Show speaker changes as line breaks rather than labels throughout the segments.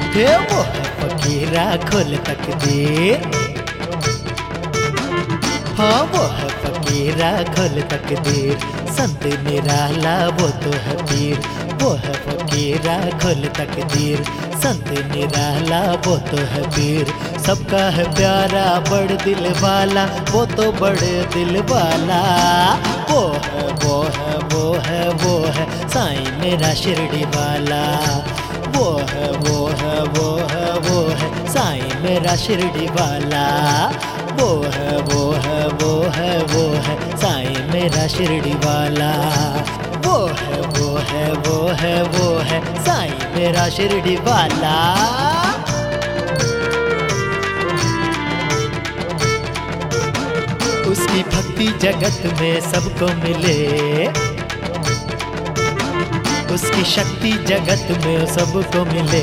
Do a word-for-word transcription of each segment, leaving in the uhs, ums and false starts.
हे वो है फकीरा खोल तकदीर, हाँ वो है फकीरा खोल तकदीर, संत निराला वो तो है पीर। वो है फकीरा खोल तकदीर, संत निराला वो तो है पीर। सबका है प्यारा बड़ दिल वाला, वो तो बड़े दिल वाला। वो है वो है वो है वो है साईं मेरा शिरडी वाला। वो है वो है वो है वो है साईं मेरा शिरडी वाला। वो है वो है वो है वो है साईं मेरा शिरडी वाला। वो है वो है वो है वो है साईं मेरा शिरडी वाला। उसकी भक्ति जगत में सबको मिले, उसकी शक्ति जगत में सबको मिले।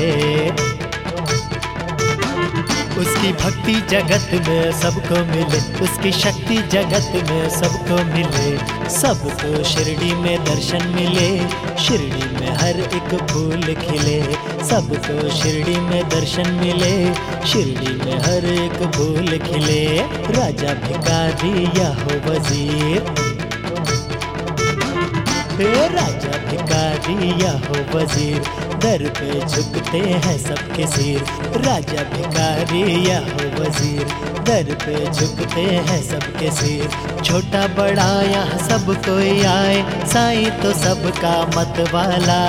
उसकी भक्ति जगत में सबको मिले, उसकी शक्ति जगत में सबको मिले। सबको शिरडी में दर्शन मिले, शिरडी में हर एक फूल खिले। सबको शिरडी में दर्शन मिले, शिरडी में हर एक फूल खिले। राजा भिखारी या हो वजीर, हे राजा भिखारी या हो वजीर, दर पे झुकते हैं सबके सिर। राजा भिखारी या हो वजीर, दर पे झुकते हैं सबके सिर। छोटा बड़ा यहाँ सब कोई आए, साईं तो सबका मत वाला।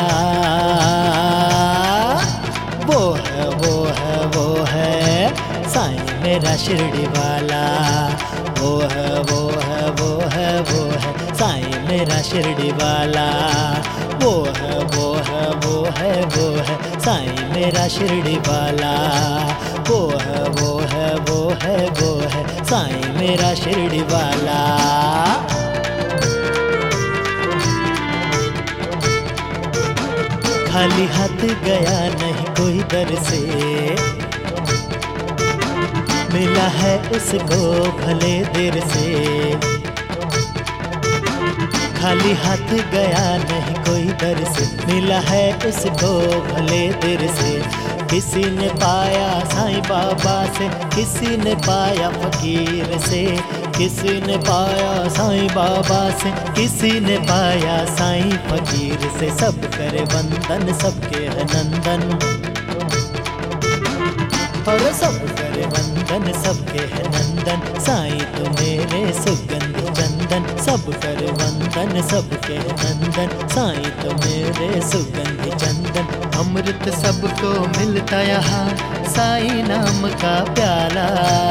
वो है वो है वो है साईं मेरा शिरडी वाला। वो है वो है वो है वो है साईं मेरा शिरडी वाला। वो है वो है वो है वो है साईं मेरा शिरडी वाला। वो है वो है वो है वो है साईं मेरा शिरडी वाला। खाली हाथ गया नहीं कोई दर से, मिला है उसको भले देर से। खाली हाथ गया नहीं कोई दर से, मिला है उसको भले देर से। किसी ने पाया साईं बाबा से, किसी ने पाया फकीर से। किसी ने पाया साईं बाबा से, किसी ने पाया साईं फकीर से। सब करे वंदन सबके है नंदन, और सब करे वंदन सबके है नंदन। साईं तो मेरे सुगंध चंदन, सब करे वंदन सबके है नंदन। साईं तो मेरे सुगंध चंदन। अमृत सबको मिलता यहाँ, साईं नाम का प्याला।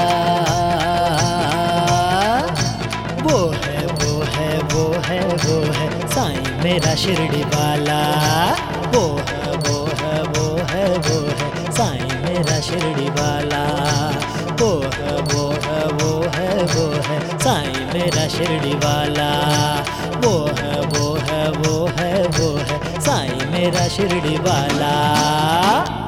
वो है वो है वो है वो है साईं मेरा शिरडी वाला। वो है वो है वो है वो है साईं मेरा शिरडी वाला। वो है वो है वो है वो है साईं मेरा शिरडी वाला। वो है वो है वो है वो है साईं मेरा शिरडी वाला।